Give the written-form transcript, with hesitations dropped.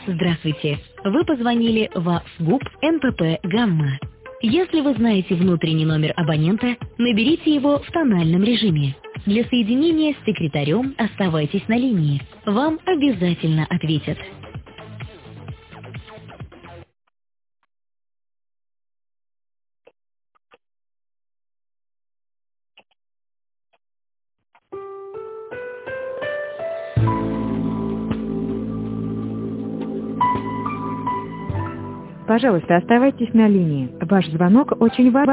Здравствуйте. Вы позвонили в ФГУП НПП «Гамма». Если вы знаете внутренний номер абонента, наберите его в тональном режиме. Для соединения с секретарем оставайтесь на линии. Вам обязательно ответят. Пожалуйста, оставайтесь на линии. Ваш звонок очень важен.